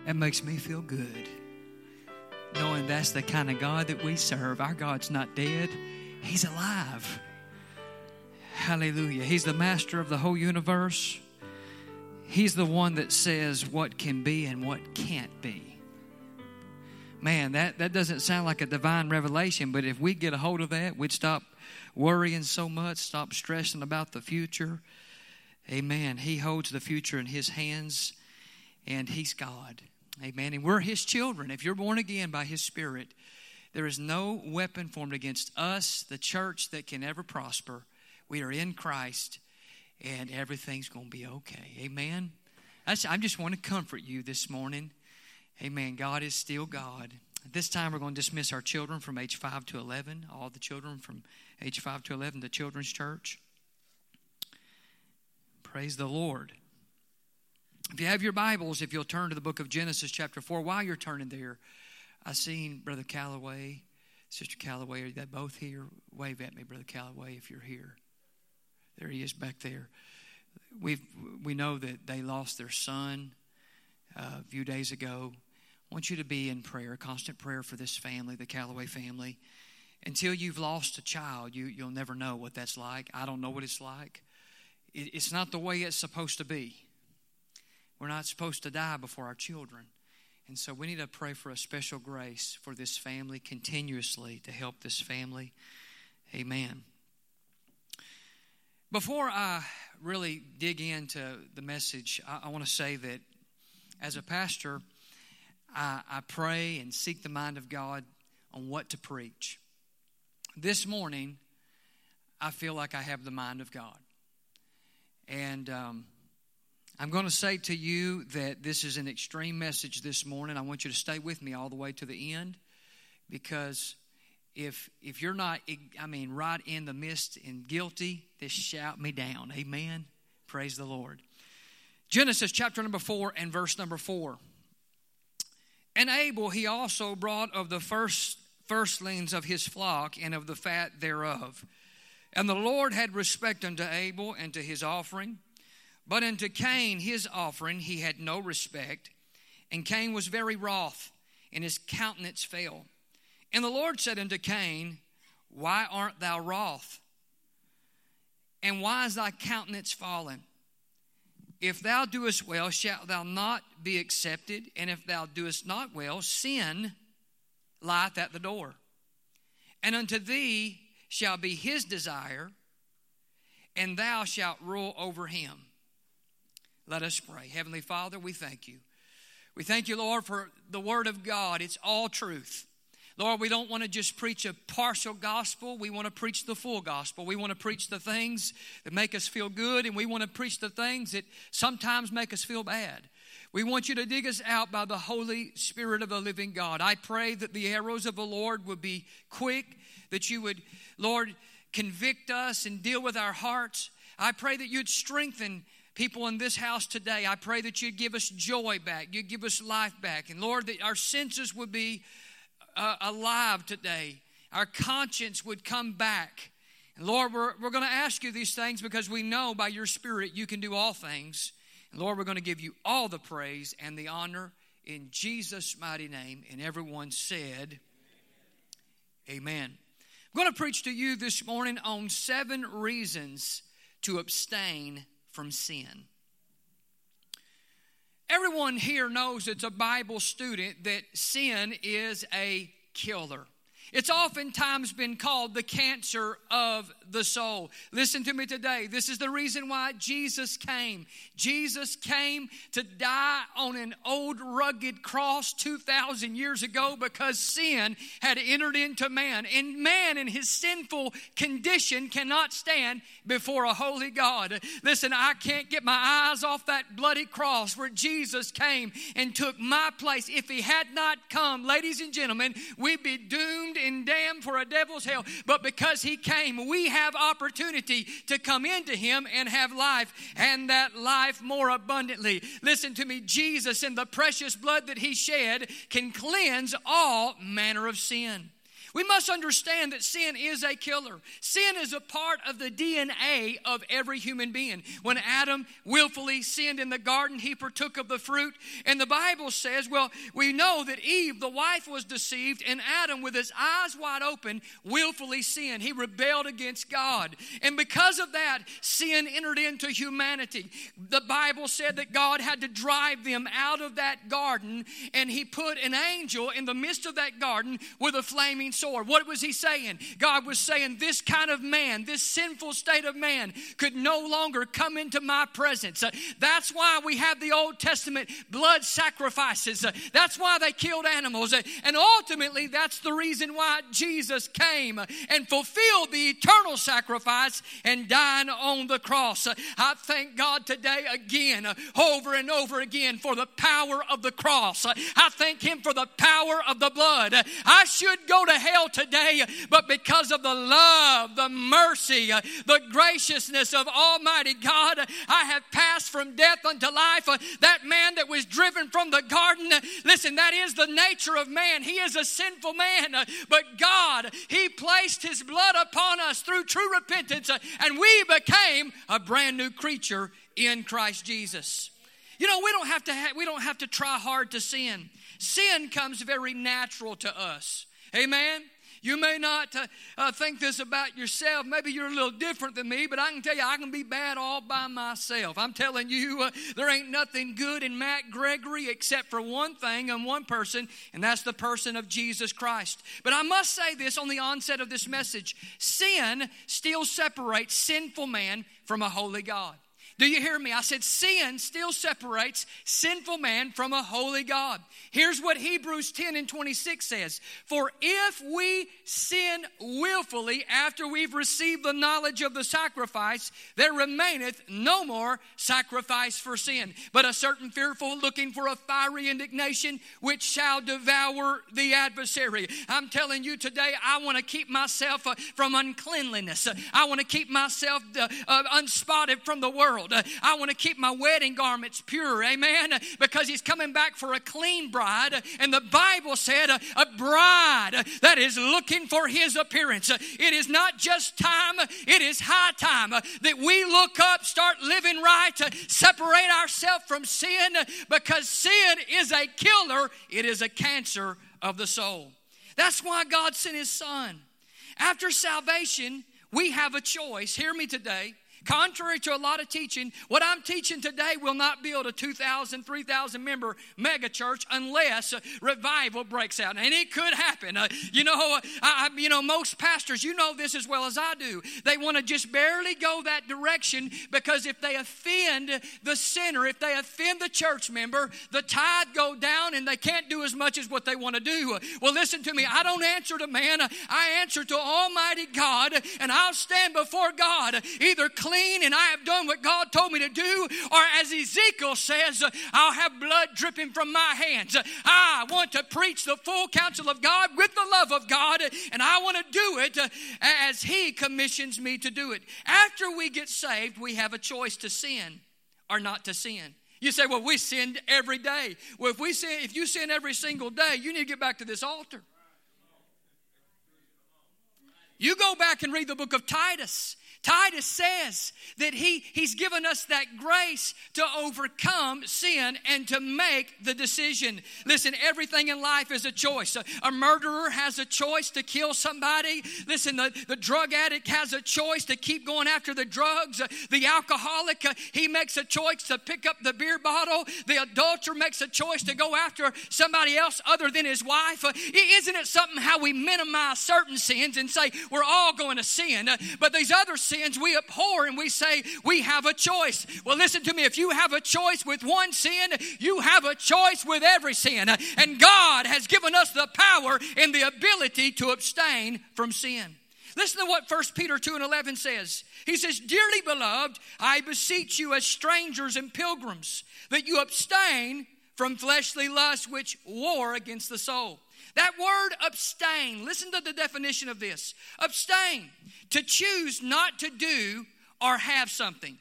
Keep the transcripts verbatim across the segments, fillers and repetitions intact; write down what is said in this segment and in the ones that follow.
That makes me feel good, knowing that's the kind of God that we serve. Our God's not dead. He's alive. Hallelujah. He's the master of the whole universe. He's the one that says what can be and what can't be. Man, that, that doesn't sound like a divine revelation, but if we get a hold of that, we'd stop worrying so much, stop stressing about the future. Amen. He holds the future in His hands, and He's God. Amen. And we're His children. If you're born again by His Spirit, there is no weapon formed against us, the church, that can ever prosper. We are in Christ, and everything's going to be okay. Amen. That's, I just want to comfort you this morning. Amen. God is still God. At this time, we're going to dismiss our children from age five to eleven. All the children from age five to eleven to Children's Church. Praise the Lord. If you have your Bibles, if you'll turn to the book of Genesis chapter four. While you're turning there, I seen Brother Calloway, Sister Calloway. Are they both here? Wave at me, Brother Calloway, if you're here. There he is back there. We we know that they lost their son uh, a few days ago. I want you to be in prayer, constant prayer for this family, the Calloway family. Until you've lost a child, you, you'll never know what that's like. I don't know what it's like. It, it's not the way it's supposed to be. We're not supposed to die before our children. And so we need to pray for a special grace for this family continuously to help this family. Amen. Before I really dig into the message, I, I want to say that as a pastor, I, I pray and seek the mind of God on what to preach. This morning, I feel like I have the mind of God. And um, I'm going to say to you that this is an extreme message this morning. I want you to stay with me all the way to the end, because if if you're not, I mean, right in the midst and guilty, just shout me down. Amen. Praise the Lord. Genesis chapter number four and verse number four. And Abel he also brought of the first firstlings of his flock and of the fat thereof. And the Lord had respect unto Abel and to his offering. But unto Cain his offering he had no respect. And Cain was very wroth, and his countenance fell. And the Lord said unto Cain, Why art thou wroth? And why is thy countenance fallen? If thou doest well, shalt thou not be accepted? And if thou doest not well, sin lieth at the door. And unto thee shall be his desire, and thou shalt rule over him. Let us pray. Heavenly Father, we thank you. We thank you, Lord, for the word of God. It's all truth. Lord, we don't want to just preach a partial gospel. We want to preach the full gospel. We want to preach the things that make us feel good, and we want to preach the things that sometimes make us feel bad. We want you to dig us out by the Holy Spirit of the living God. I pray that the arrows of the Lord would be quick, that you would, Lord, convict us and deal with our hearts. I pray that you'd strengthen people in this house today. I pray that you'd give us joy back. You'd give us life back. And Lord, that our senses would be uh, alive today. Our conscience would come back. And Lord, we're, we're going to ask you these things because we know by your Spirit you can do all things. And Lord, we're going to give you all the praise and the honor in Jesus' mighty name. And everyone said, Amen. I'm going to preach to you this morning on seven reasons to abstain from sin. Everyone here knows, it's a Bible student, that sin is a killer. It's oftentimes been called the cancer of the soul. Listen to me today. This is the reason why Jesus came. Jesus came to die on an old rugged cross two thousand years ago because sin had entered into man. And man in his sinful condition cannot stand before a holy God. Listen, I can't get my eyes off that bloody cross where Jesus came and took my place. If he had not come, ladies and gentlemen, we'd be doomed and damned for a devil's hell. But because he came, we have opportunity to come into him and have life, and that life more abundantly. Listen to me. Jesus and the precious blood that he shed can cleanse all manner of sin. We must understand that sin is a killer. Sin is a part of the D N A of every human being. When Adam willfully sinned in the garden, he partook of the fruit. And the Bible says, well, we know that Eve, the wife, was deceived, and Adam, with his eyes wide open, willfully sinned. He rebelled against God. And because of that, sin entered into humanity. The Bible said that God had to drive them out of that garden, and he put an angel in the midst of that garden with a flaming sword. What was he saying? God was saying, this kind of man, this sinful state of man, could no longer come into my presence. Uh, that's why we have the Old Testament blood sacrifices. Uh, that's why they killed animals. Uh, and ultimately, that's the reason why Jesus came uh, and fulfilled the eternal sacrifice and died on the cross. Uh, I thank God today again, uh, over and over again, for the power of the cross. Uh, I thank Him for the power of the blood. Uh, I should go to hell today, but because of the love, the mercy, the graciousness of Almighty God, I have passed from death unto life. That man that was driven from the garden, listen, that is the nature of man. He is a sinful man, but God, He placed His blood upon us through true repentance, and we became a brand new creature in Christ Jesus. You know, we don't have to ha- we don't have to try hard to sin. Sin comes very natural to us. Amen. You may not uh, uh, think this about yourself. Maybe you're a little different than me, but I can tell you I can be bad all by myself. I'm telling you, uh, there ain't nothing good in Matt Gregory except for one thing and one person, and that's the person of Jesus Christ. But I must say this on the onset of this message. Sin still separates sinful man from a holy God. Do you hear me? I said sin still separates sinful man from a holy God. Here's what Hebrews ten and twenty-six says. For if we sin willfully after we've received the knowledge of the sacrifice, there remaineth no more sacrifice for sin, but a certain fearful looking for a fiery indignation which shall devour the adversary. I'm telling you today, I want to keep myself uh, from uncleanliness. Uh, I want to keep myself uh, uh, unspotted from the world. Uh, I want to keep my wedding garments pure, amen, uh, because He's coming back for a clean bride. Uh, and the Bible said uh, a bride uh, that is looking for His appearance. Uh, it is not just time, uh, it is high time uh, that we look up, start living right, uh, separate ourselves from sin, uh, because sin is a killer. It is a cancer of the soul. That's why God sent His Son. After salvation, we have a choice. Hear me today. Contrary to a lot of teaching, what I'm teaching today will not build a two thousand, three thousand member mega church unless revival breaks out. And it could happen. Uh, you know, I, I, you know, most pastors, you know this as well as I do. They want to just barely go that direction because if they offend the sinner, if they offend the church member, the tithe go down and they can't do as much as what they want to do. Well, listen to me. I don't answer to man. I answer to Almighty God, and I'll stand before God either clean and I have done what God told me to do, or as Ezekiel says, I'll have blood dripping from my hands. I want to preach the full counsel of God with the love of God, and I want to do it as He commissions me to do it. After we get saved, we have a choice to sin or not to sin. You say, well, we sinned every day. Well, if we sin, if you sin every single day, you need to get back to this altar. You go back and read the book of Titus. Titus says that he, he's given us that grace to overcome sin and to make the decision. Listen, everything in life is a choice. A, a murderer has a choice to kill somebody. Listen, the, the drug addict has a choice to keep going after the drugs. Uh, the alcoholic, uh, he makes a choice to pick up the beer bottle. The adulterer makes a choice to go after somebody else other than his wife. Uh, isn't it something how we minimize certain sins and say we're all going to sin, uh, but these other sins we abhor and we say we have a choice. Well, listen to me. If you have a choice with one sin, you have a choice with every sin. And God has given us the power and the ability to abstain from sin. Listen to what First Peter two and eleven says. He says, dearly beloved, I beseech you as strangers and pilgrims that you abstain from fleshly lusts which war against the soul. That word abstain, listen to the definition of this. Abstain, to choose not to do or have something.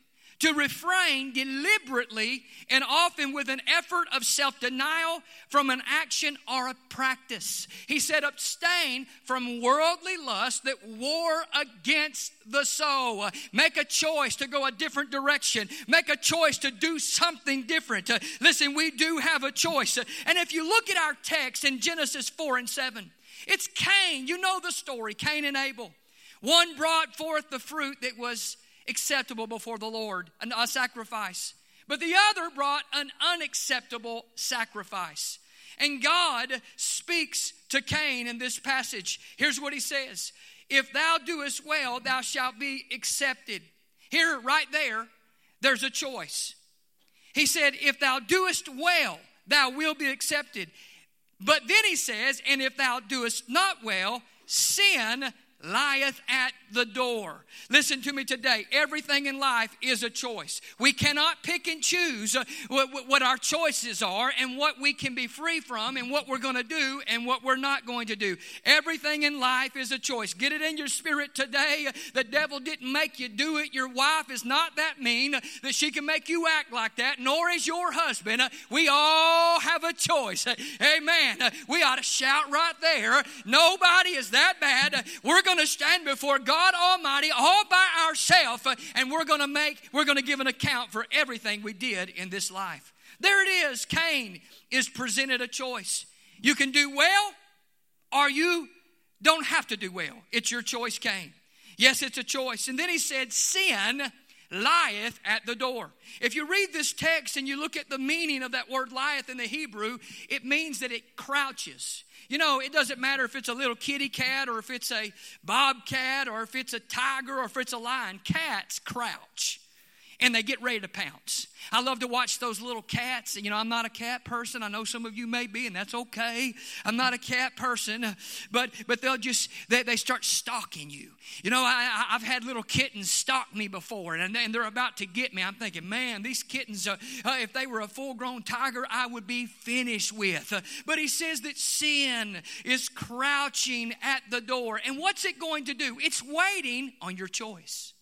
to refrain deliberately and often with an effort of self-denial from an action or a practice. He said, abstain from worldly lust that war against the soul. Make a choice to go a different direction. Make a choice to do something different. Uh, listen, we do have a choice. Uh, and if you look at our text in Genesis four and seven, it's Cain. You know the story, Cain and Abel. One brought forth the fruit that was acceptable before the Lord, a sacrifice. But the other brought an unacceptable sacrifice. And God speaks to Cain in this passage. Here's what he says. If thou doest well, thou shalt be accepted. Here, right there, there's a choice. He said, if thou doest well, thou wilt be accepted. But then he says, and if thou doest not well, sin lieth at the door. Listen to me today. Everything in life is a choice. We cannot pick and choose what, what our choices are and what we can be free from and what we're going to do and what we're not going to do. Everything in life is a choice. Get it in your spirit today. The devil didn't make you do it. Your wife is not that mean that she can make you act like that, nor is your husband. We all have a choice. Amen. We ought to shout right there. Nobody is that bad. We're going to stand before God Almighty all by ourselves, and we're going to make, we're going to give an account for everything we did in this life. There it is. Cain is presented a choice. You can do well, or you don't have to do well. It's your choice, Cain. Yes, it's a choice. And then he said, sin lieth at the door. If you read this text and you look at the meaning of that word lieth in the Hebrew, it means that it crouches. You know, it doesn't matter if it's a little kitty cat or if it's a bobcat or if it's a tiger or if it's a lion. Cats crouch and they get ready to pounce. I love to watch those little cats. You know, I'm not a cat person. I know some of you may be, and that's okay. I'm not a cat person, but but they'll just, they, they start stalking you. You know, I, I've had little kittens stalk me before, and, and they're about to get me. I'm thinking, man, these kittens, uh, uh, if they were a full-grown tiger, I would be finished with. Uh, but he says that sin is crouching at the door. And what's it going to do? It's waiting on your choice.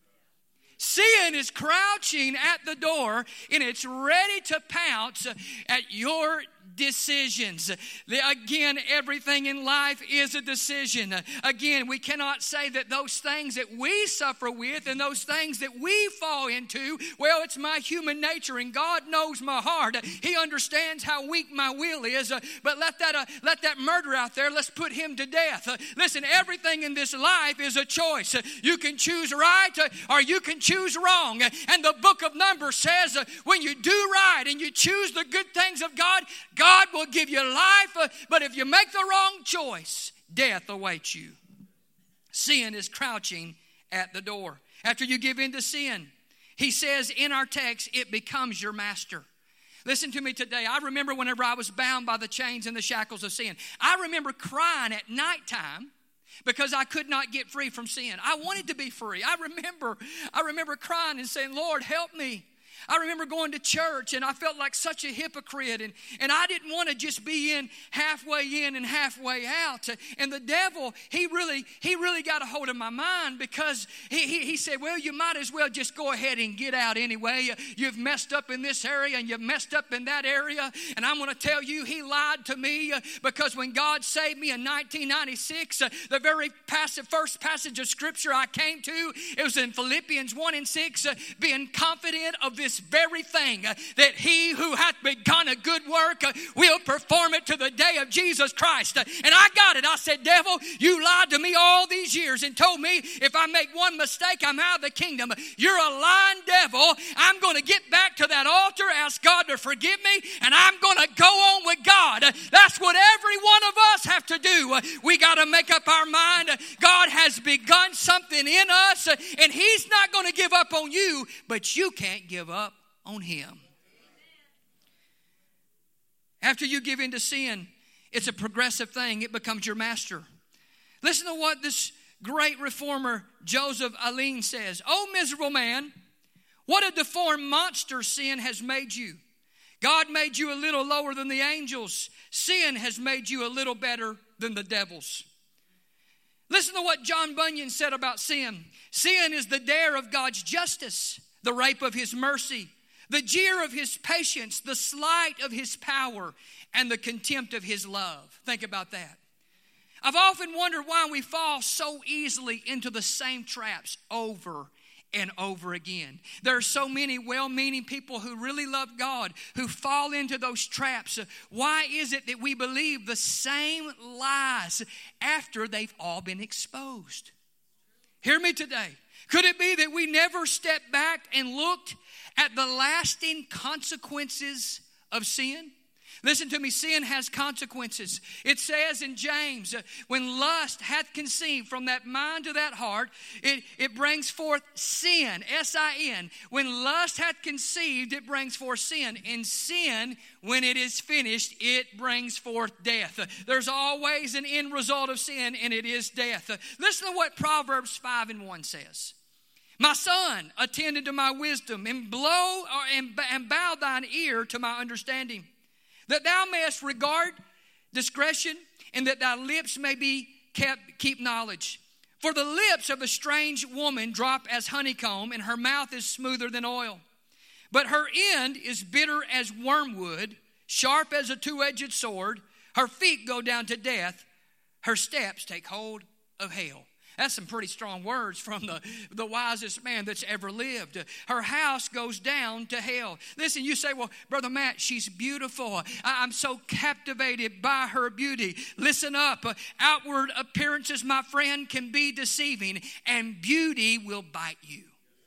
Sin is crouching at the door, and it's ready to pounce at your decisions. Again, everything in life is a decision. Again, we cannot say that those things that we suffer with and those things that we fall into, well, it's my human nature, and God knows my heart. He understands how weak my will is. But let that uh, let that murderer out there, let's put him to death. Listen, everything in this life is a choice. You can choose right or you can choose wrong. And the book of Numbers says when you do right and you choose the good things of God, God will give you life, uh, but if you make the wrong choice, death awaits you. Sin is crouching at the door. After you give in to sin, he says in our text, it becomes your master. Listen to me today. I remember whenever I was bound by the chains and the shackles of sin. I remember crying at nighttime because I could not get free from sin. I wanted to be free. I remember, I remember crying and saying, Lord, help me. I remember going to church and I felt like such a hypocrite, and, and I didn't want to just be in halfway in and halfway out. And the devil, he really he really got a hold of my mind because he, he, he said, well, you might as well just go ahead and get out anyway. You've messed up in this area and you've messed up in that area. And I'm going to tell you, he lied to me because when God saved me in nineteen ninety-six, the very passage, first passage of Scripture I came to, it was in Philippians one and six, being confident of this very thing, uh, that he who hath begun a good work uh, will perform it to the day of Jesus Christ. Uh, and I got it. I said, devil, you lied to me all these years and told me if I make one mistake, I'm out of the kingdom. You're a lying devil. I'm going to get back to that altar, ask God to forgive me, and I'm going to go on with God. Uh, that's what every one of us have to do. Uh, we got to make up our mind. Uh, God has begun something in us, uh, and he's not going to give up on you, but you can't give up on him. After you give in to sin, it's a progressive thing. It becomes your master. Listen to what this great reformer Joseph Alleine says. Oh, miserable man, what a deformed monster sin has made you. God made you a little lower than the angels. Sin has made you a little better than the devils. Listen to what John Bunyan said about sin. Sin is the dare of God's justice. the rape of his mercy, the jeer of his patience, the slight of his power, and the contempt of his love. Think about that. I've often wondered why we fall so easily into the same traps over and over again. There are so many well-meaning people who really love God who fall into those traps. Why is it that we believe the same lies after they've all been exposed? Hear me today. Could it be that we never stepped back and looked at the lasting consequences of sin? Listen to me, sin has consequences. It says in James, when lust hath conceived from that mind to that heart, it, it brings forth sin, S I N. When lust hath conceived, it brings forth sin. And sin, when it is finished, it brings forth death. There's always an end result of sin, and it is death. Listen to what Proverbs five and one says. My son, attend unto my wisdom, and blow or, and, and bow thine ear to my understanding, that thou mayest regard discretion, and that thy lips may be kept keep knowledge. For the lips of a strange woman drop as honeycomb, and her mouth is smoother than oil. But her end is bitter as wormwood, sharp as a two-edged sword. Her feet go down to death. Her steps take hold of hell. That's some pretty strong words from the, the wisest man that's ever lived. Her house goes down to hell. Listen, you say, well, Brother Matt, she's beautiful. I'm so captivated by her beauty. Listen up. Outward appearances, my friend, can be deceiving, and beauty will bite you.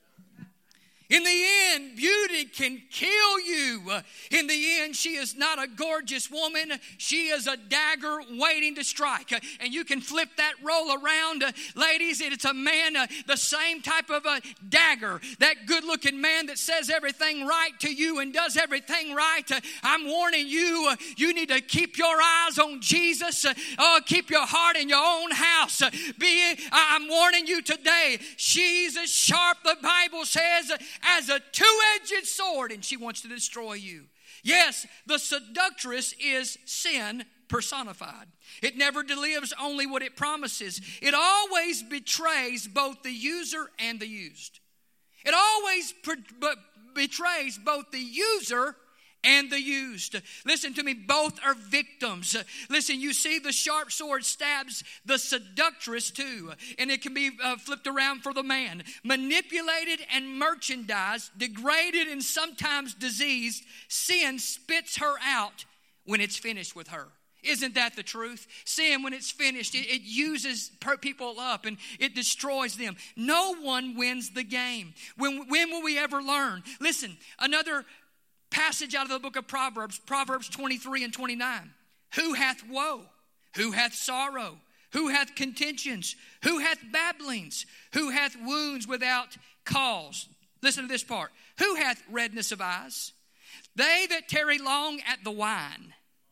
In the end, beauty can kill you. In the end, she is not a gorgeous woman. She is a dagger waiting to strike. And you can flip that role around. Ladies, it's a man, the same type of a dagger. That good-looking man that says everything right to you and does everything right. I'm warning you, you need to keep your eyes on Jesus. Oh, keep your heart in your own house. Be, I'm warning you today, she's as sharp, the Bible says, as a two-edged sword, and she wants to destroy you. Yes, the seductress is sin personified. It never delivers only what it promises. It always betrays both the user and the used. It always pre- b- betrays both the user and the used. Listen to me, both are victims. Listen, you see the sharp sword stabs the seductress too. And it can be uh, flipped around for the man. Manipulated and merchandised, degraded and sometimes diseased, sin spits her out when it's finished with her. Isn't that the truth? Sin, when it's finished, it, it uses people up and it destroys them. No one wins the game. When, when will we ever learn? Listen, another passage out of the book of Proverbs, Proverbs twenty-three and twenty-nine. Who hath woe? Who hath sorrow? Who hath contentions? Who hath babblings? Who hath wounds without cause? Listen to this part. Who hath redness of eyes? They that tarry long at the wine.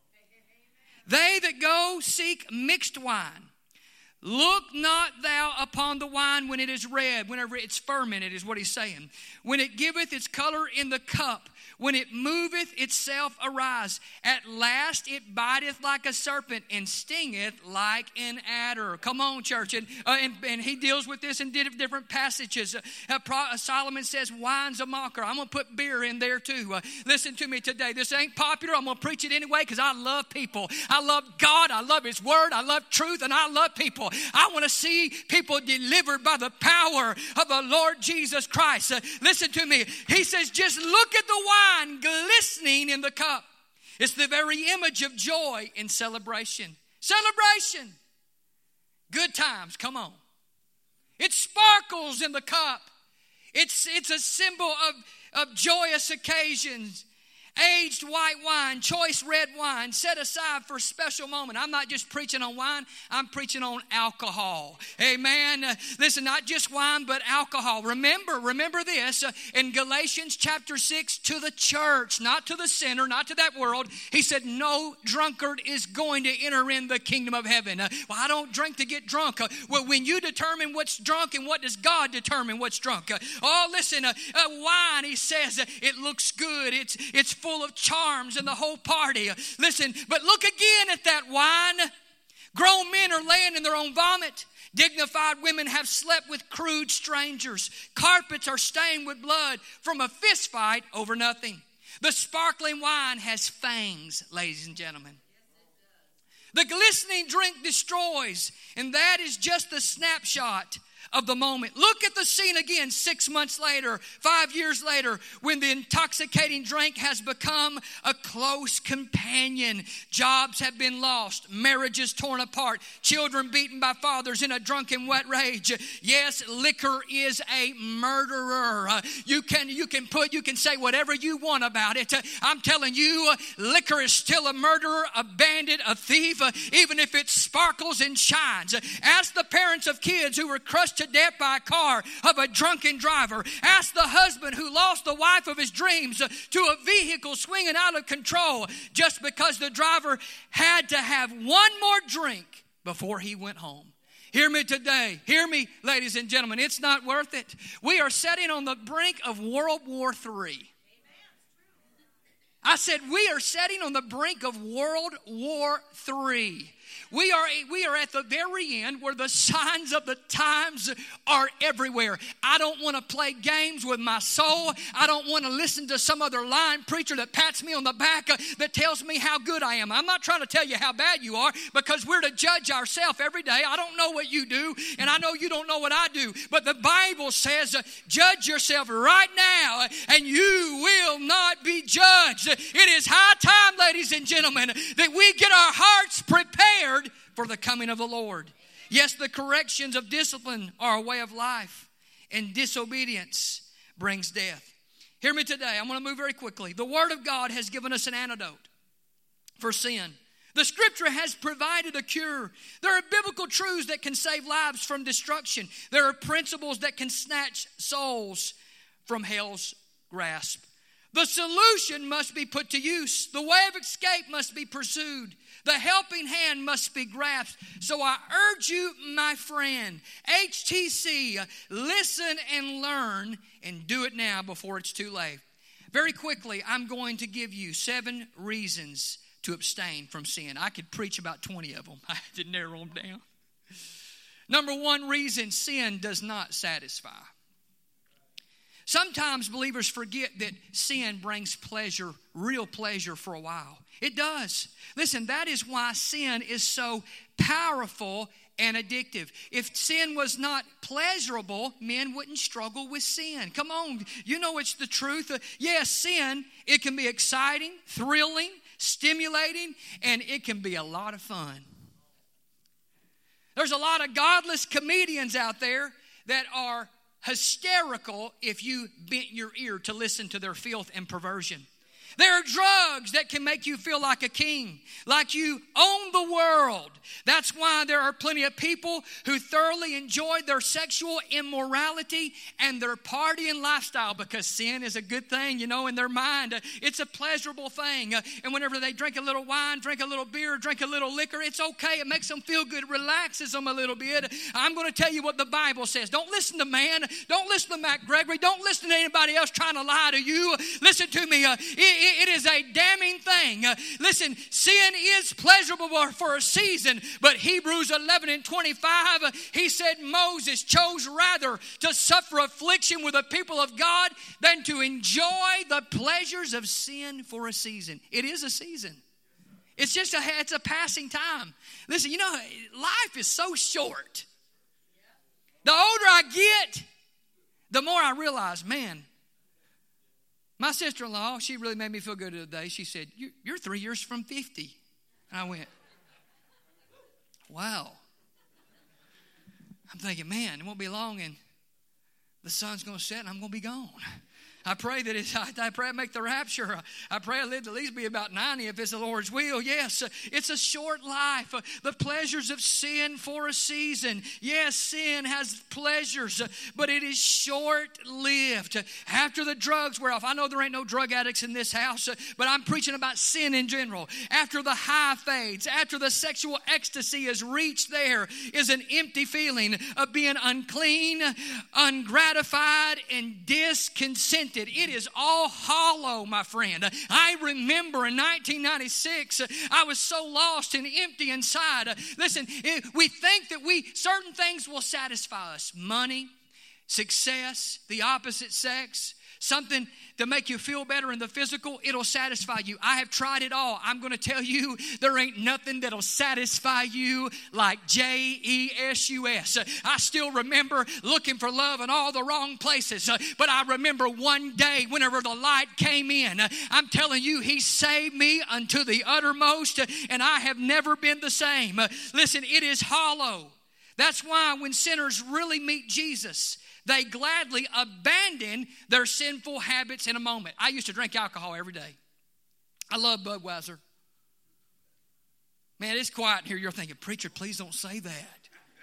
They that go seek mixed wine. Look not thou upon the wine when it is red, whenever it's fermented, is what he's saying. When it giveth its color in the cup, when it moveth itself arise. At last it biteth like a serpent and stingeth like an adder. Come on, church. And, uh, and, and he deals with this in different passages. Uh, uh, Solomon says wine's a mocker. I'm going to put beer in there too. Uh, listen to me today. This ain't popular. I'm going to preach it anyway because I love people. I love God. I love his word. I love truth. And I love people. I want to see people delivered by the power of the Lord Jesus Christ. Uh, listen to me. He says, just look at the wine glistening in the cup. It's the very image of joy in celebration. Celebration. Good times. Come on. It sparkles in the cup. It's, it's a symbol of, of joyous occasions. Aged white wine, choice red wine, set aside for a special moment. I'm not just preaching on wine, I'm preaching on alcohol. Amen. Uh, listen, not just wine, but alcohol. Remember, remember this, uh, in Galatians chapter six, to the church, not to the sinner, not to that world, he said, no drunkard is going to enter in the kingdom of heaven. Uh, well, I don't drink to get drunk. Uh, well, when you determine what's drunk, and what does God determine what's drunk? Uh, oh, listen, uh, uh, wine, he says, uh, it looks good. It's, it's full of charms and the whole party. Listen, but look again at that wine. Grown men are laying in their own vomit. Dignified women have slept with crude strangers. Carpets are stained with blood from a fist fight over nothing. The sparkling wine has fangs, ladies and gentlemen. The glistening drink destroys, and that is just the snapshot of the moment. Look at the scene again six months later, five years later, when the intoxicating drink has become a close companion. Jobs have been lost, marriages torn apart, children beaten by fathers in a drunken wet rage. Yes, liquor is a murderer. Uh, you can you can put you can say whatever you want about it. Uh, I'm telling you, uh, liquor is still a murderer, a bandit, a thief, uh, even if it sparkles and shines. Uh, ask the parents of kids who were crushed to death by a car of a drunken driver. Ask the husband who lost the wife of his dreams to a vehicle swinging out of control just because the driver had to have one more drink before he went home. Hear me today. Hear me, ladies and gentlemen. It's not worth it. We are sitting on the brink of World War Three. I said we are sitting on the brink of World War Three. We are, we are at the very end where the signs of the times are everywhere. I don't want to play games with my soul. I don't want to listen to some other lying preacher that pats me on the back uh, that tells me how good I am. I'm not trying to tell you how bad you are, because we're to judge ourselves every day. I don't know what you do, and I know you don't know what I do. But the Bible says, uh, judge yourself right now, uh, and you will not be judged. It is high time, ladies and gentlemen, that we get our hearts prepared for the coming of the Lord. Yes, the corrections of discipline are a way of life, and disobedience brings death. Hear me today. I'm going to move very quickly. The Word of God has given us an antidote for sin. The Scripture has provided a cure. There are biblical truths that can save lives from destruction. There are principles that can snatch souls from hell's grasp. The solution must be put to use. The way of escape must be pursued. The helping hand must be grasped. So I urge you, my friend, H T C, listen and learn, and do it now before it's too late. Very quickly, I'm going to give you seven reasons to abstain from sin. I could preach about twenty of them. I had to narrow them down. Number one reason: sin does not satisfy. Sometimes believers forget that sin brings pleasure, real pleasure for a while. It does. Listen, that is why sin is so powerful and addictive. If sin was not pleasurable, men wouldn't struggle with sin. Come on, you know it's the truth. Yes, sin, it can be exciting, thrilling, stimulating, and it can be a lot of fun. There's a lot of godless comedians out there that are hysterical if you bent your ear to listen to their filth and perversion. There are drugs that can make you feel like a king, like you own the world. That's why there are plenty of people who thoroughly enjoy their sexual immorality and their partying lifestyle, because sin is a good thing, you know, in their mind. It's a pleasurable thing. And whenever they drink a little wine, drink a little beer, drink a little liquor, it's okay. It makes them feel good, relaxes them a little bit. I'm going to tell you what the Bible says. Don't listen to man. Don't listen to Matt Gregory. Don't listen to anybody else trying to lie to you. Listen to me. Uh, it, It is a damning thing. Uh, listen, sin is pleasurable for a season, but Hebrews eleven and twenty-five, uh, he said Moses chose rather to suffer affliction with the people of God than to enjoy the pleasures of sin for a season. It is a season. It's just a, it's a passing time. Listen, you know, life is so short. The older I get, the more I realize, man, my sister-in-law, she really made me feel good today. She said, you're three years from fifty. And I went, wow. I'm thinking, man, it won't be long and the sun's going to set and I'm going to be gone. I pray that it's, I pray I make the rapture. I pray I live to at least be about ninety if it's the Lord's will. Yes, it's a short life. The pleasures of sin for a season. Yes, sin has pleasures, but it is short-lived. After the drugs wear off, I know there ain't no drug addicts in this house, but I'm preaching about sin in general. After the high fades, after the sexual ecstasy is reached, there is an empty feeling of being unclean, ungratified, and discontented. emptied. It is all hollow, my friend. I remember in nineteen ninety-six, I was so lost and empty inside. Listen, we think that we certain things will satisfy us. Money, success, the opposite sex, something to make you feel better in the physical, it'll satisfy you. I have tried it all. I'm going to tell you, there ain't nothing that'll satisfy you like J E S U S. I still remember looking for love in all the wrong places. But I remember one day whenever the light came in, I'm telling you, He saved me unto the uttermost, and I have never been the same. Listen, it is hollow. That's why when sinners really meet Jesus, they gladly abandon their sinful habits in a moment. I used to drink alcohol every day. I love Budweiser. Man, it's quiet in here. You're thinking, preacher, please don't say that.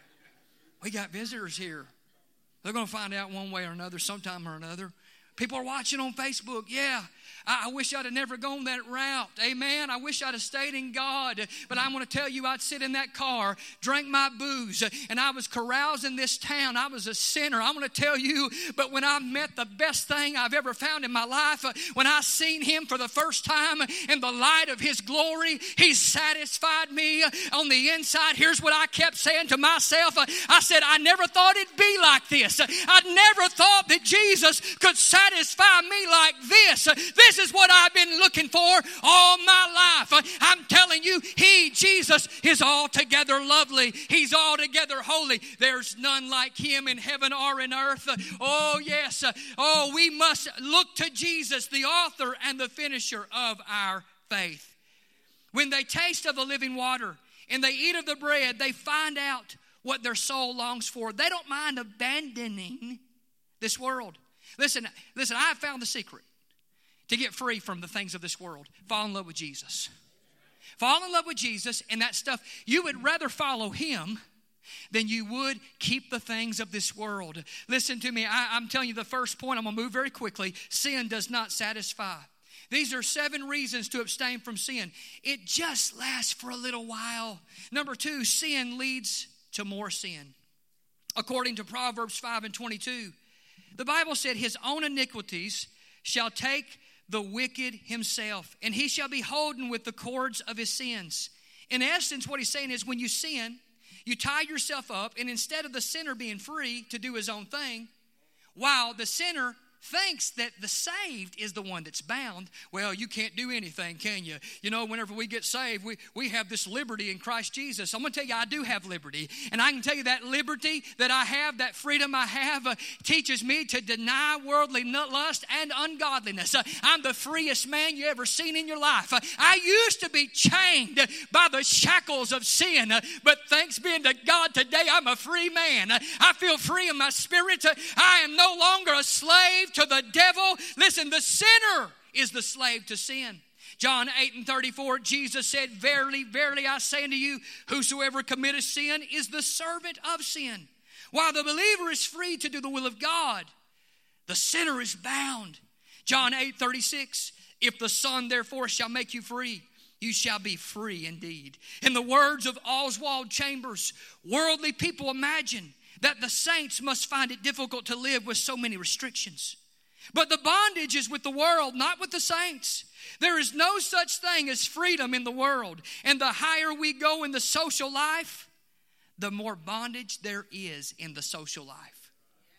We got visitors here. They're going to find out one way or another, sometime or another. People are watching on Facebook. Yeah, I, I wish I'd have never gone that route. Amen. I wish I'd have stayed in God. But I want to tell you, I'd sit in that car, drank my booze, and I was carousing this town. I was a sinner. I'm going to tell you, but when I met the best thing I've ever found in my life, when I seen Him for the first time in the light of His glory, He satisfied me on the inside. Here's what I kept saying to myself. I said, I never thought it'd be like this. I never thought that Jesus could satisfy Satisfy me like this. This is what I've been looking for all my life. I'm telling you, He, Jesus, is altogether lovely. He's altogether holy. There's none like Him in heaven or in earth. Oh, yes. Oh, we must look to Jesus, the author and the finisher of our faith. When they taste of the living water and they eat of the bread, they find out what their soul longs for. They don't mind abandoning this world. Listen, listen, I have found the secret to get free from the things of this world. Fall in love with Jesus. Fall in love with Jesus and that stuff. You would rather follow Him than you would keep the things of this world. Listen to me. I, I'm telling you the first point. I'm going to move very quickly. Sin does not satisfy. These are seven reasons to abstain from sin. It just lasts for a little while. Number two, sin leads to more sin. According to Proverbs five and twenty-two, the Bible said, His own iniquities shall take the wicked himself, and he shall be holden with the cords of his sins. In essence, what he's saying is when you sin, you tie yourself up, and instead of the sinner being free to do his own thing, while the sinner thinks that the saved is the one that's bound. Well, you can't do anything, can you? You know, whenever we get saved, we, we have this liberty in Christ Jesus. I'm going to tell you, I do have liberty. And I can tell you that liberty that I have, that freedom I have, uh, teaches me to deny worldly lust and ungodliness. Uh, I'm the freest man you ever seen in your life. Uh, I used to be chained by the shackles of sin, uh, but thanks be to God, today I'm a free man. Uh, I feel free in my spirit. Uh, I am no longer a slave to the devil. Listen, the sinner is the slave to sin. John eight and thirty-four, Jesus said, Verily, verily, I say unto you, whosoever committeth sin is the servant of sin. While the believer is free to do the will of God, the sinner is bound. John eight thirty-six, if the Son therefore shall make you free, you shall be free indeed. In the words of Oswald Chambers, worldly people imagine that the saints must find it difficult to live with so many restrictions. But the bondage is with the world, not with the saints. There is no such thing as freedom in the world. And the higher we go in the social life, the more bondage there is in the social life.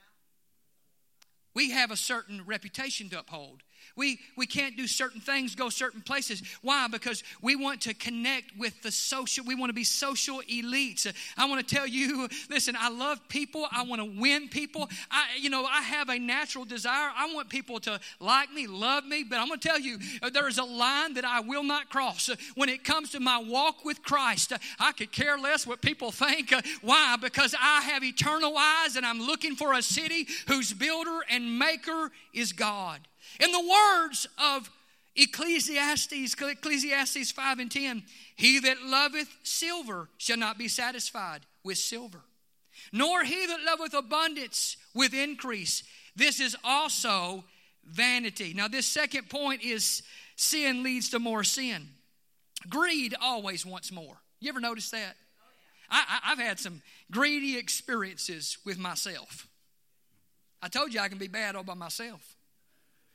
We have a certain reputation to uphold. We, we can't do certain things, go certain places. Why? Because we want to connect with the social. We want to be social elites. I want to tell you, listen, I love people. I want to win people. I, you know, I have a natural desire. I want people to like me, love me. But I'm going to tell you, there is a line that I will not cross. When it comes to my walk with Christ, I could care less what people think. Why? Because I have eternal eyes and I'm looking for a city whose builder and maker is God. In the words of Ecclesiastes, Ecclesiastes five and ten, he that loveth silver shall not be satisfied with silver, nor he that loveth abundance with increase. This is also vanity. Now, this second point is sin leads to more sin. Greed always wants more. You ever notice that? I, I, I've had some greedy experiences with myself. I told you I can be bad all by myself.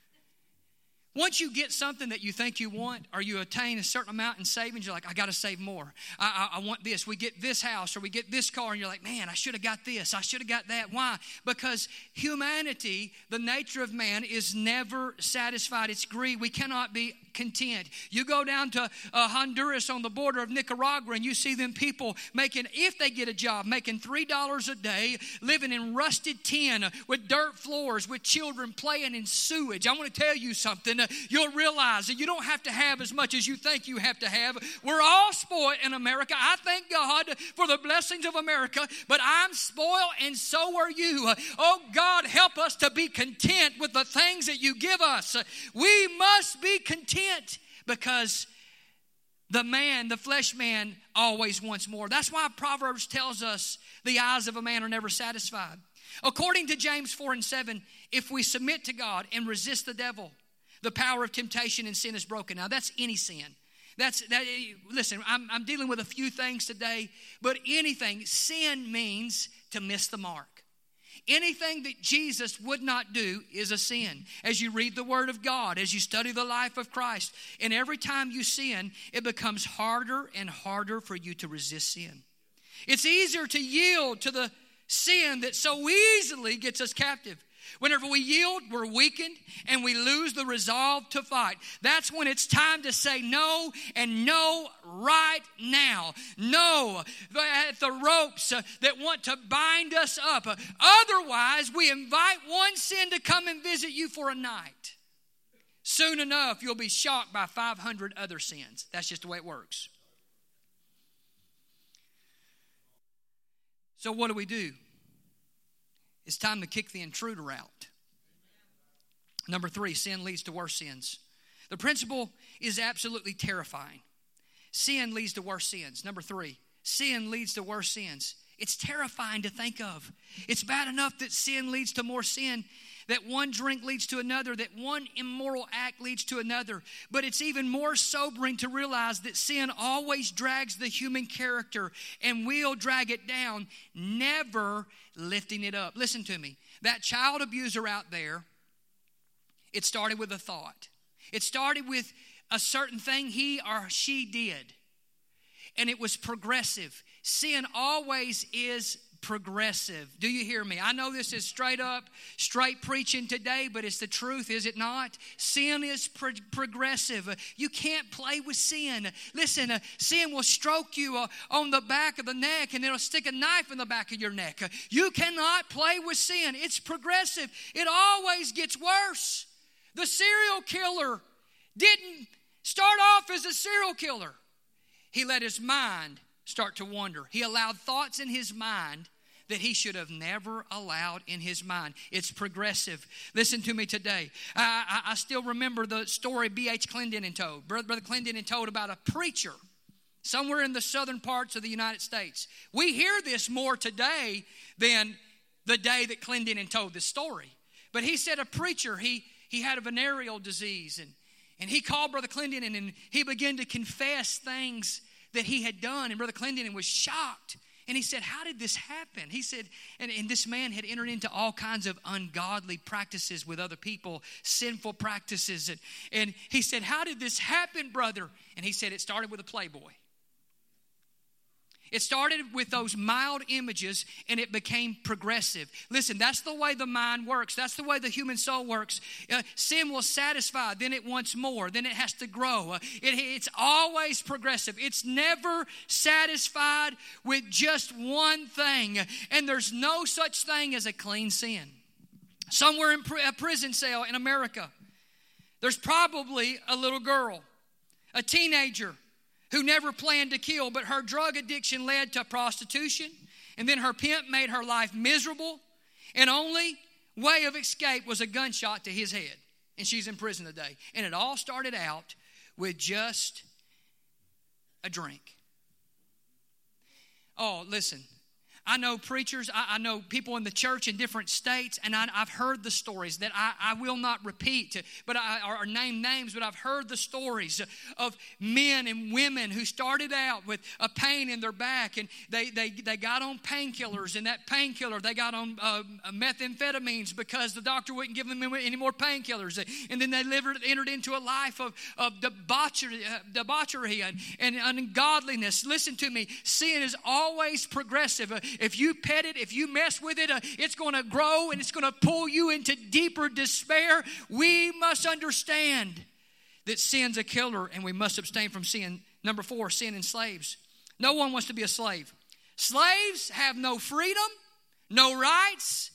Once you get something that you think you want, or you attain a certain amount in savings, you're like, I got to save more. I, I, I want this. We get this house, or we get this car, and you're like, man, I should have got this. I should have got that. Why? Because humanity, the nature of man, is never satisfied. It's greed. We cannot be content. You go down to uh, Honduras on the border of Nicaragua, and you see them people making, if they get a job, making three dollars a day, living in rusted tin with dirt floors, with children playing in sewage. I want to tell you something. You'll realize that you don't have to have as much as you think you have to have. We're all spoiled in America. I thank God for the blessings of America, but I'm spoiled and so are you. Oh, God, help us to be content with the things that you give us. We must be content because the man, the flesh man, always wants more. That's why Proverbs tells us the eyes of a man are never satisfied. According to James four and seven, if we submit to God and resist the devil, the power of temptation and sin is broken. Now, that's any sin. That's that. Listen, I'm, I'm dealing with a few things today, but anything, sin means to miss the mark. Anything that Jesus would not do is a sin. As you read the Word of God, as you study the life of Christ, and every time you sin, it becomes harder and harder for you to resist sin. It's easier to yield to the sin that so easily gets us captive. Whenever we yield, we're weakened and we lose the resolve to fight. That's when it's time to say no, and no right now. No at the ropes that want to bind us up. Otherwise, we invite one sin to come and visit you for a night. Soon enough, you'll be shocked by five hundred other sins. That's just the way it works. So what do we do? It's time to kick the intruder out. Number three, sin leads to worse sins. The principle is absolutely terrifying. Sin leads to worse sins. Number three, sin leads to worse sins. It's terrifying to think of. It's bad enough that sin leads to more sin, that one drink leads to another, that one immoral act leads to another. But it's even more sobering to realize that sin always drags the human character and will drag it down, never lifting it up. Listen to me. That child abuser out there, it started with a thought. It started with a certain thing he or she did. And it was progressive. Sin always is progressive. Do you hear me? I know this is straight up, straight preaching today, but it's the truth, is it not? Sin is pro- progressive. You can't play with sin. Listen, uh, sin will stroke you uh, on the back of the neck, and it'll stick a knife in the back of your neck. Uh, you cannot play with sin. It's progressive. It always gets worse. The serial killer didn't start off as a serial killer. He let his mind start to wander. He allowed thoughts in his mind that he should have never allowed in his mind. It's progressive. Listen to me today. I, I, I still remember the story B H Clendenin told. Brother, Brother Clendenin told about a preacher somewhere in the southern parts of the United States. We hear this more today than the day that Clendenin told this story. But he said a preacher, he, he had a venereal disease, and, and he called Brother Clendenin, and he began to confess things that he had done. And Brother Clendenin was shocked. And he said, how did this happen? He said, and, and this man had entered into all kinds of ungodly practices with other people, sinful practices. And, and he said, how did this happen, brother? And he said, it started with a Playboy. It started with those mild images, and it became progressive. Listen, that's the way the mind works. That's the way the human soul works. Uh, sin will satisfy, then it wants more, then it has to grow. Uh, it, it's always progressive. It's never satisfied with just one thing, and there's no such thing as a clean sin. Somewhere in pr- a prison cell in America, there's probably a little girl, a teenager, who never planned to kill, but her drug addiction led to prostitution, and then her pimp made her life miserable, and only way of escape was a gunshot to his head, and she's in prison today. And it all started out with just a drink. Oh, listen, I know preachers, I, I know people in the church in different states, and I, I've heard the stories that I, I will not repeat, but I, or, or name names, but I've heard the stories of men and women who started out with a pain in their back, and they, they, they got on painkillers, and that painkiller, they got on uh, methamphetamines because the doctor wouldn't give them any more painkillers, and then they lived, entered into a life of, of debauchery, uh, debauchery and, and ungodliness. Listen to me, sin is always progressive. If you pet it, if you mess with it, uh, it's going to grow and it's going to pull you into deeper despair. We must understand that sin's a killer and we must abstain from sin. Number four, sin enslaves. No one wants to be a slave. Slaves have no freedom, no rights.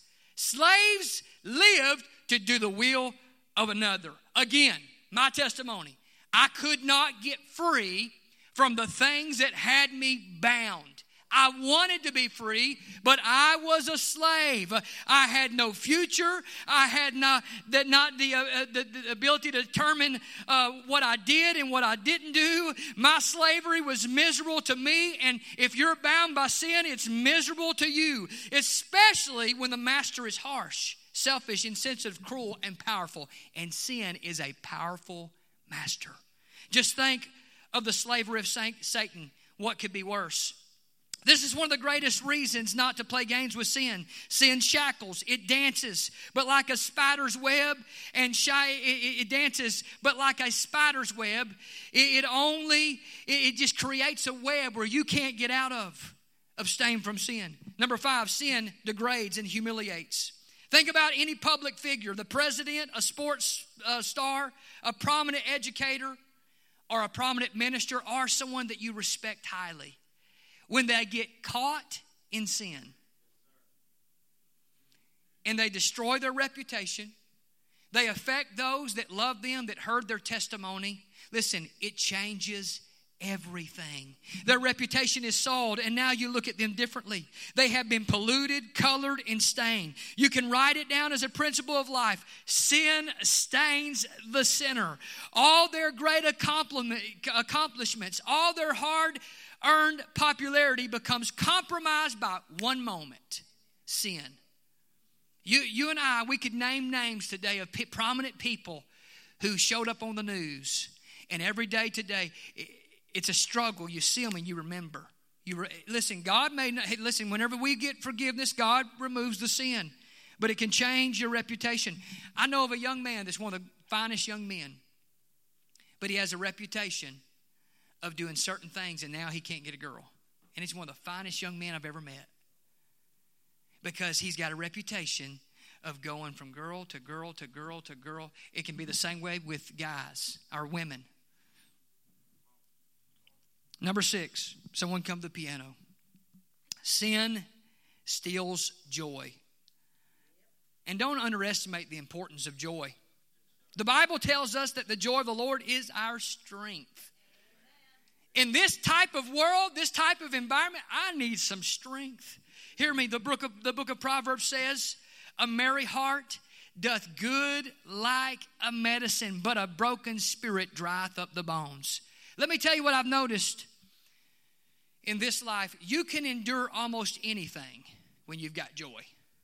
Slaves lived to do the will of another. Again, my testimony. I could not get free from the things that had me bound. I wanted to be free, but I was a slave. I had no future. I had not, that not the, uh, the, the ability to determine uh, what I did and what I didn't do. My slavery was miserable to me, and if you're bound by sin, it's miserable to you, especially when the master is harsh, selfish, insensitive, cruel, and powerful. And sin is a powerful master. Just think of the slavery of Satan. What could be worse? This is one of the greatest reasons not to play games with sin. Sin shackles. It dances, but like a spider's web, and shy, it, it dances, but like a spider's web. It, it only, it, it just creates a web where you can't get out of. Abstain from sin. Number five, sin degrades and humiliates. Think about any public figure, the president, a sports uh, star, a prominent educator, or a prominent minister, or someone that you respect highly. When they get caught in sin and they destroy their reputation, they affect those that love them, that heard their testimony. Listen, it changes everything. Their reputation is soiled, and now you look at them differently. They have been polluted, colored, and stained. You can write it down as a principle of life. Sin stains the sinner. All their great accomplishments, all their hard earned popularity becomes compromised by one moment. Sin. You, you and I, we could name names today of p- prominent people who showed up on the news. And every day today, it, it's a struggle. You see them and you remember. You re- Listen, God may not, hey, listen, whenever we get forgiveness, God removes the sin. But it can change your reputation. I know of a young man that's one of the finest young men. But he has a reputation of doing certain things, and now he can't get a girl. And he's one of the finest young men I've ever met. Because he's got a reputation of going from girl to girl to girl to girl. It can be the same way with guys or women. Number six, someone come to the piano. Sin steals joy. And don't underestimate the importance of joy. The Bible tells us that the joy of the Lord is our strength. In this type of world, this type of environment, I need some strength. Hear me, the book of, the book of Proverbs says, a merry heart doth good like a medicine, but a broken spirit drieth up the bones. Let me tell you what I've noticed in this life. You can endure almost anything when you've got joy.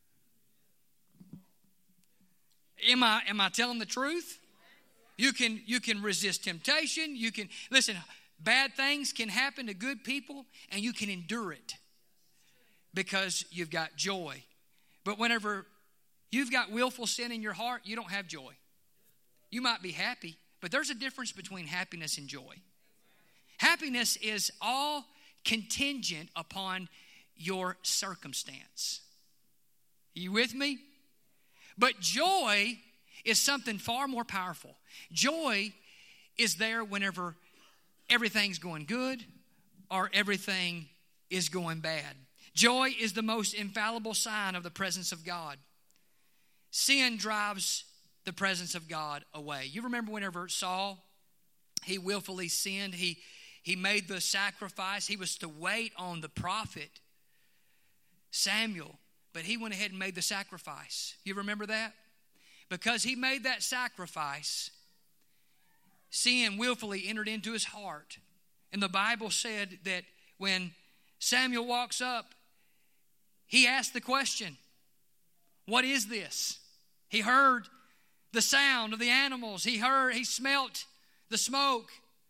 Am I, am I telling the truth? You can, you can resist temptation. You can, listen, bad things can happen to good people, and you can endure it because you've got joy. But whenever you've got willful sin in your heart, you don't have joy. You might be happy, but there's a difference between happiness and joy. Happiness is all contingent upon your circumstance. Are you with me? But joy is something far more powerful. Joy is there whenever everything's going good or everything is going bad. Joy is the most infallible sign of the presence of God. Sin drives the presence of God away. You remember whenever Saul, he willfully sinned. He, he made the sacrifice. He was to wait on the prophet Samuel, but he went ahead and made the sacrifice. You remember that? Because he made that sacrifice, sin willfully entered into his heart. And the Bible said that when Samuel walks up, he asked the question, what is this? He heard the sound of the animals. He heard, he smelt the smoke.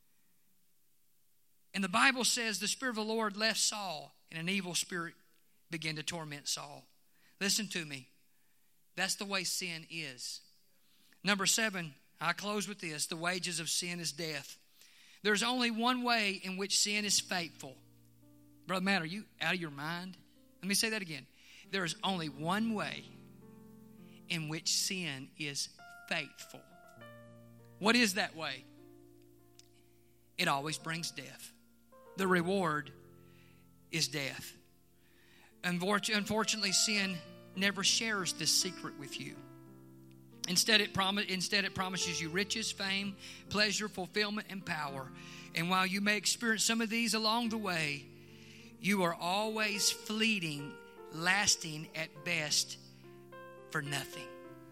And the Bible says the Spirit of the Lord left Saul, and an evil spirit began to torment Saul. Listen to me. That's the way sin is. Number seven, I close with this. The wages of sin is death. There's only one way in which sin is faithful. Brother Matt, are you out of your mind? Let me say that again. There is only one way in which sin is faithful. What is that way? It always brings death. The reward is death. Unfortunately, sin never shares this secret with you. Instead it, prom- instead, it promises you riches, fame, pleasure, fulfillment, and power. And while you may experience some of these along the way, you are always fleeting, lasting at best for nothing.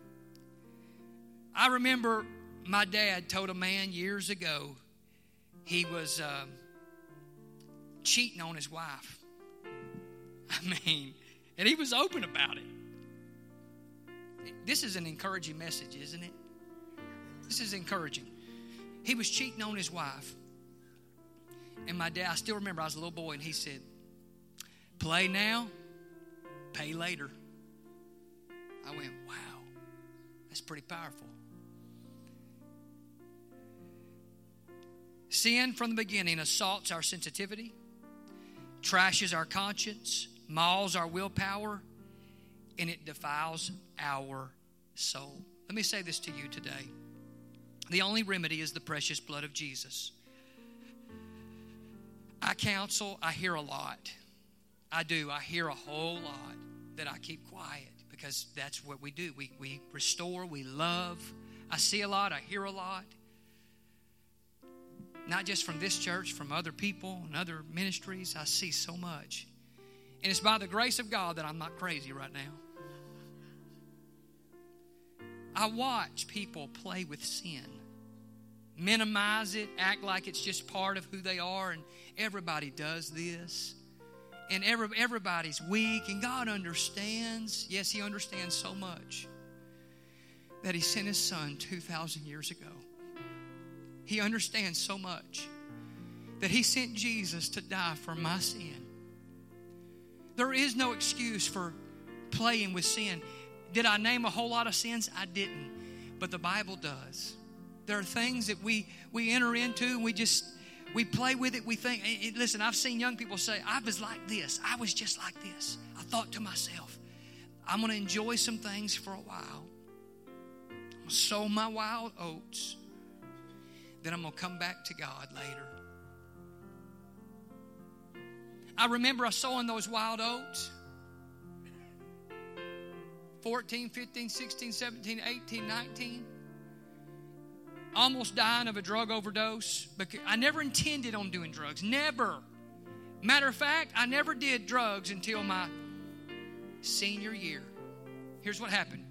I remember my dad told a man years ago he was uh, cheating on his wife. I mean, and he was open about it. This is an encouraging message, isn't it? This is encouraging. He was cheating on his wife. And my dad, I still remember I was a little boy, and he said, play now, pay later. I went, wow, that's pretty powerful. Sin from the beginning assaults our sensitivity, trashes our conscience, mauls our willpower, and it defiles our soul. Let me say this to you today. The only remedy is the precious blood of Jesus. I counsel, I hear a lot. I do. I hear a whole lot that I keep quiet because that's what we do. We, we restore, we love. I see a lot, I hear a lot. Not just from this church, from other people and other ministries. I see so much. And it's by the grace of God that I'm not crazy right now. I watch people play with sin. Minimize it, act like it's just part of who they are, and everybody does this. And every, everybody's weak, and God understands. Yes, He understands so much that He sent His Son two thousand years ago. He understands so much that He sent Jesus to die for my sin. There is no excuse for playing with sin. Did I name a whole lot of sins? I didn't. But the Bible does. There are things that we, we enter into and we just, we play with it. We think, it, listen, I've seen young people say, I was like this. I was just like this. I thought to myself, I'm going to enjoy some things for a while. I'm going to sow my wild oats. Then I'm going to come back to God later. I remember I sowing those wild oats. fourteen, fifteen, sixteen, seventeen, eighteen, nineteen. Almost dying of a drug overdose. Because I never intended on doing drugs. Never. Matter of fact, I never did drugs until my senior year. Here's what happened.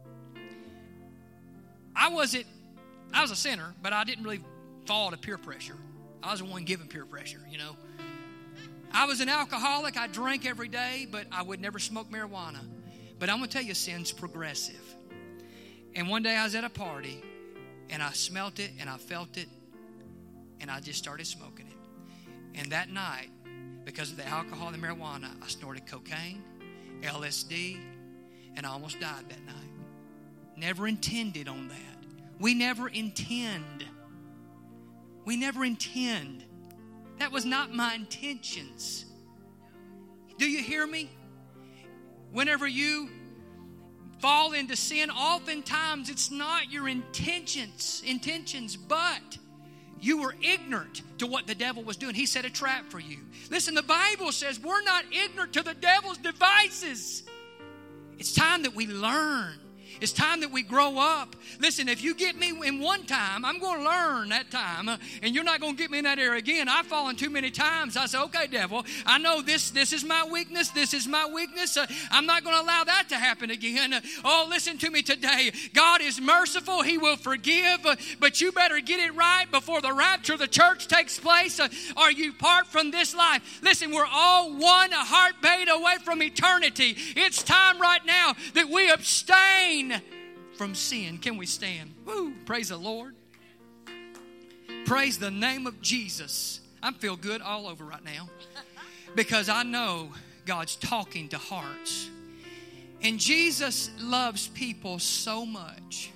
I wasn't, I was a sinner, but I didn't really fall to peer pressure. I was the one giving peer pressure, you know. I was an alcoholic. I drank every day, but I would never smoke marijuana. But I'm going to tell you, sin's progressive. And one day I was at a party, and I smelt it, and I felt it, and I just started smoking it. And that night, because of the alcohol and the marijuana, I snorted cocaine, L S D, and I almost died that night. Never intended on that. We never intend. We never intend. That was not my intentions. Do you hear me? Whenever you fall into sin, oftentimes it's not your intentions, intentions, but you were ignorant to what the devil was doing. He set a trap for you. Listen, the Bible says we're not ignorant to the devil's devices. It's time that we learn. It's time that we grow up. Listen, if you get me in one time, I'm going to learn that time, uh, and you're not going to get me in that area again. I've fallen too many times. I say, okay, devil, I know this This is my weakness. This is my weakness. Uh, I'm not going to allow that to happen again. Uh, oh, listen to me today. God is merciful. He will forgive, uh, but you better get it right before the rapture of the church takes place, uh, or you part from this life. Listen, we're all one heartbeat away from eternity. It's time right now that we abstain from sin. Can we stand? Woo, praise the Lord. Praise the name of Jesus. I feel good all over right now because I know God's talking to hearts. And Jesus loves people so much.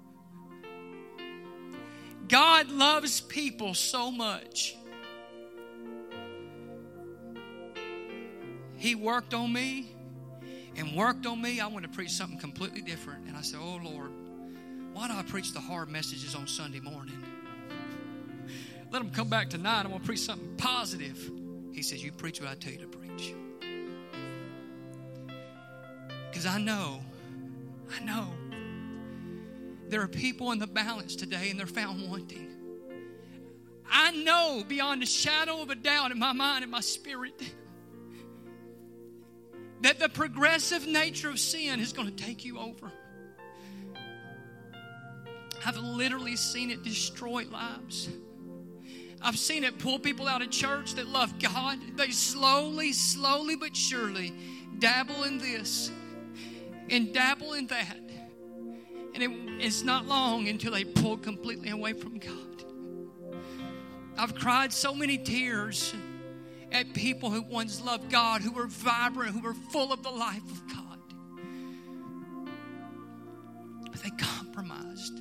God loves people so much. He worked on me and worked on me. I want to preach something completely different. And I said, oh, Lord, why do I preach the hard messages on Sunday morning? Let them come back tonight. I want to preach something positive. He says, you preach what I tell you to preach. Because I know, I know, there are people in the balance today and they're found wanting. I know beyond a shadow of a doubt in my mind and my spirit that the progressive nature of sin is going to take you over. I've literally seen it destroy lives. I've seen it pull people out of church that love God. They slowly, slowly but surely dabble in this and dabble in that. And it, it's not long until they pull completely away from God. I've cried so many tears at people who once loved God, who were vibrant, who were full of the life of God. But they compromised.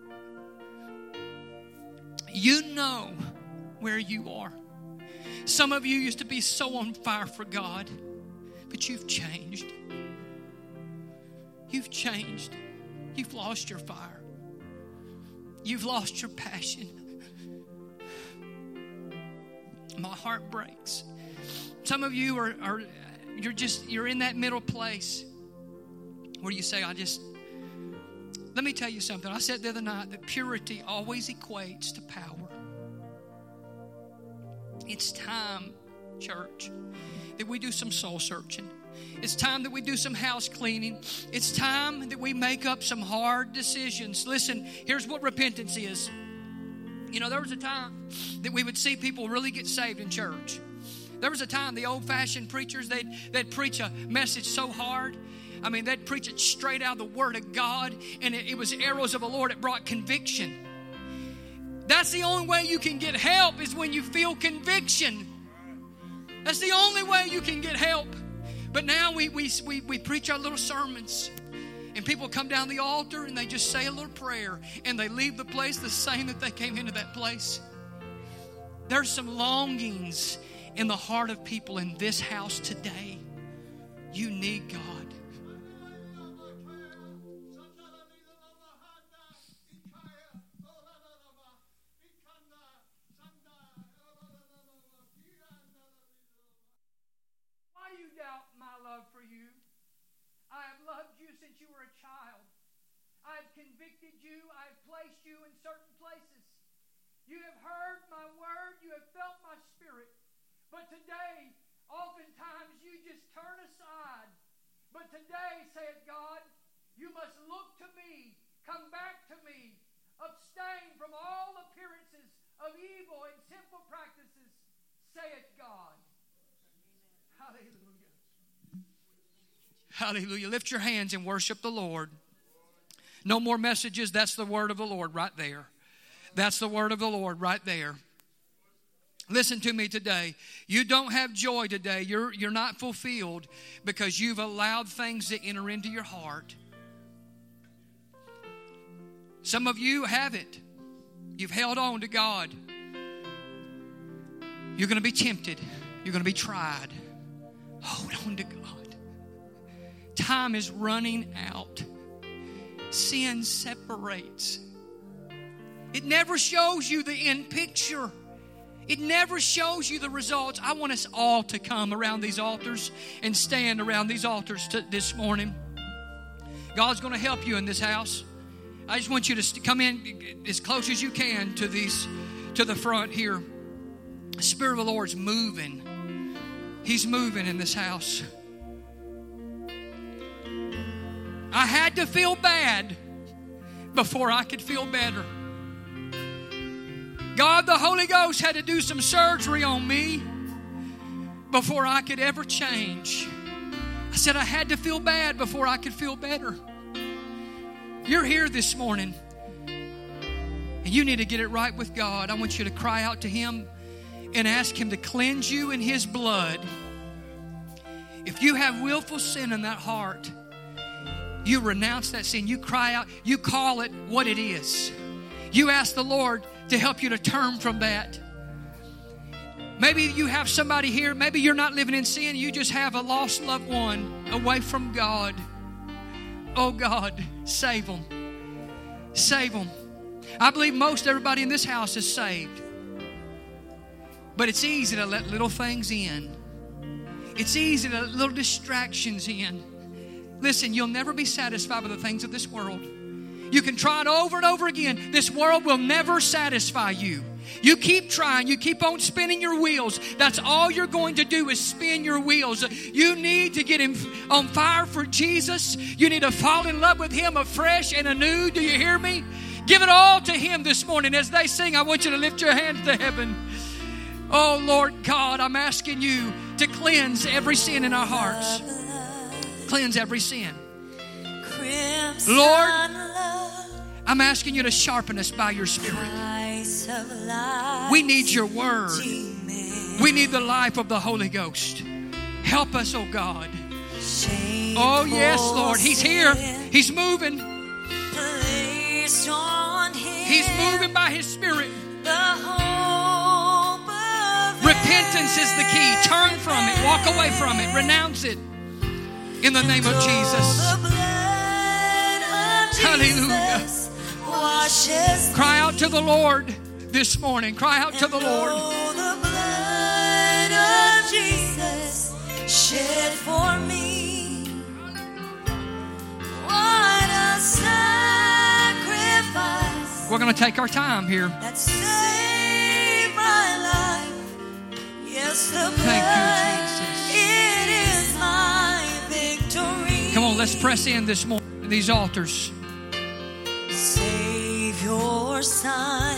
You know where you are. Some of you used to be so on fire for God, but you've changed. You've changed. You've lost your fire. You've lost your passion. My heart breaks. Some of you are, are you're just you're in that middle place where you say, I just let me tell you something. I said the other night that purity always equates to power. It's time, church, that we do some soul searching. It's time that we do some house cleaning. It's time that we make up some hard decisions. Listen, here's what repentance is. You know, there was a time that we would see people really get saved in church. There was a time the old-fashioned preachers, they'd, they'd preach a message so hard. I mean, they'd preach it straight out of the Word of God, and it, it was arrows of the Lord that brought conviction. That's the only way you can get help is when you feel conviction. That's the only way you can get help. But now we, we, we, we preach our little sermons. And people come down the altar and they just say a little prayer. And they leave the place the same that they came into that place. There's some longings in the heart of people in this house today. You need God. Why do you doubt my love for you? I have loved you since you were a child. I have convicted you. I have placed you in certain places. You have heard my word. You have felt my spirit. But today, oftentimes, you just turn aside. But today, saith God, you must look to me. Come back to me. Abstain from all appearances of evil and sinful practices, saith God. Hallelujah. Hallelujah. Lift your hands and worship the Lord. No more messages. That's the word of the Lord right there. That's the word of the Lord right there. Listen to me today. You don't have joy today. You're, you're not fulfilled because you've allowed things to enter into your heart. Some of you haven't. You've held on to God. You're going to be tempted. You're going to be tried. Hold on to God. Time is running out. Sin separates. It never shows you the end picture. It never shows you the results. I want us all to come around these altars and stand around these altars to, this morning. God's going to help you in this house. I just want you to come in as close as you can to these, to the front here. The Spirit of the Lord's moving. He's moving in this house. I had to feel bad before I could feel better. God, the Holy Ghost had to do some surgery on me before I could ever change. I said I had to feel bad before I could feel better. You're here this morning, and you need to get it right with God. I want you to cry out to Him and ask Him to cleanse you in His blood. If you have willful sin in that heart, you renounce that sin. You cry out. You call it what it is. You ask the Lord to help you to turn from that. Maybe you have somebody here. Maybe you're not living in sin. You just have a lost loved one away from God. Oh, God, save them. Save them. I believe most everybody in this house is saved. But it's easy to let little things in. It's easy to let little distractions in. Listen, you'll never be satisfied with the things of this world. You can try it over and over again. This world will never satisfy you. You keep trying. You keep on spinning your wheels. That's all you're going to do is spin your wheels. You need to get him on fire for Jesus. You need to fall in love with Him afresh and anew. Do you hear me? Give it all to Him this morning. As they sing, I want you to lift your hands to heaven. Oh, Lord God, I'm asking you to cleanse every sin in our hearts. Cleanse every sin. Lord, I'm asking you to sharpen us by your Spirit. We need your word. We need the life of the Holy Ghost. Help us, oh God. Oh, yes, Lord. He's here. He's moving. He's moving by His Spirit. Repentance is the key. Turn from it. Walk away from it. Renounce it. In the name of Jesus. Hallelujah. Cry out to the Lord this morning. Cry out to the Lord. The blood of Jesus shed for me. What a sacrifice. We're going to take our time here. That saved my life. Yes, the blood. Thank you, Jesus. It is my victory. Come on, let's press in this morning to these altars. Save your Son,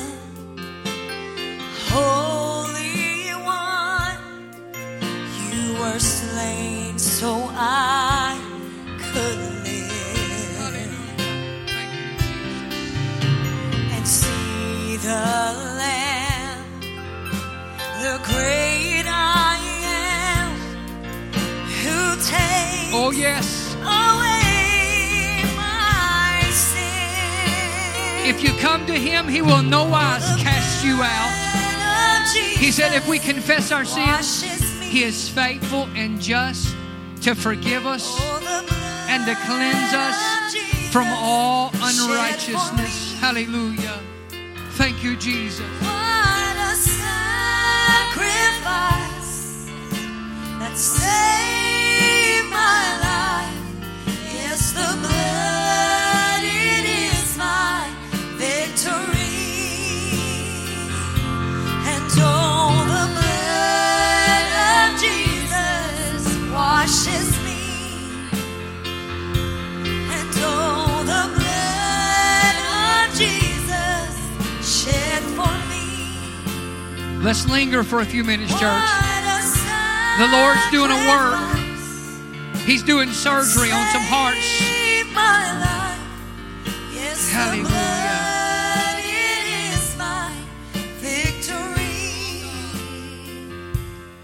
Holy One. You were slain so I could live and see the Lamb, the great I am, who takes Oh, yes. away my sin. If you come to Him, He will no wise cast you out. He said if we confess our sins, He is faithful and just to forgive us and to cleanse us from all unrighteousness. Hallelujah. Thank you, Jesus. What a sacrifice that saved my life. Yes, the blood, it is my victory. And oh, the blood of Jesus washes me. And oh, the blood of Jesus shed for me. Let's linger for a few minutes, church. The Lord's doing a work. He's doing surgery on some hearts. Hallelujah.